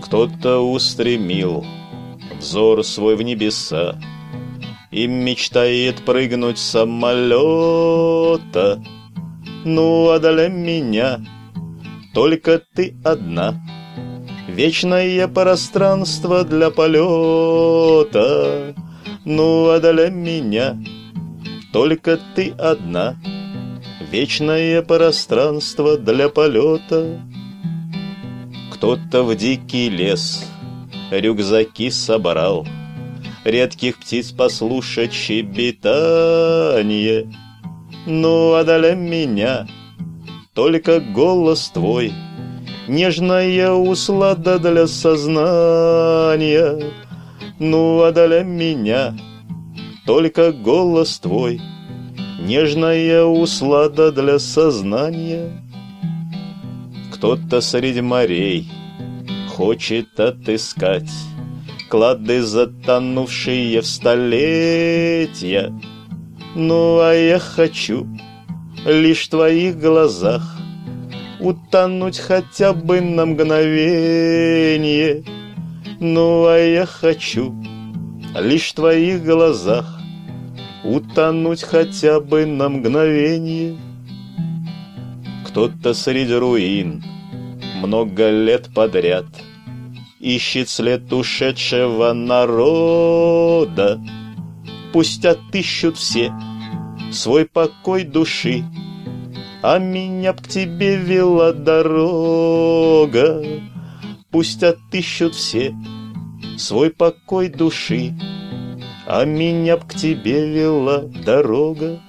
Кто-то устремил взор свой в небеса и мечтает прыгнуть с самолета. Ну а для меня только ты одна, вечное пространство для полета. Ну а для меня только ты одна, вечное пространство для полета. Кто-то в дикий лес рюкзаки собрал, редких птиц послушать щебетанье. Ну а для меня только голос твой, нежная услада для сознания. Ну а для меня только голос твой, нежная услада для сознания. Кто-то среди морей хочет отыскать клады, затонувшие в столетия. Ну а я хочу лишь в твоих глазах утонуть хотя бы на мгновение. Ну а я хочу лишь в твоих глазах утонуть хотя бы на мгновение. Кто-то среди руин много лет подряд ищет след ушедшего народа. Пусть отыщут все свой покой души, а меня б к тебе вела дорога. Пусть отыщут все свой покой души, а меня б к тебе вела дорога.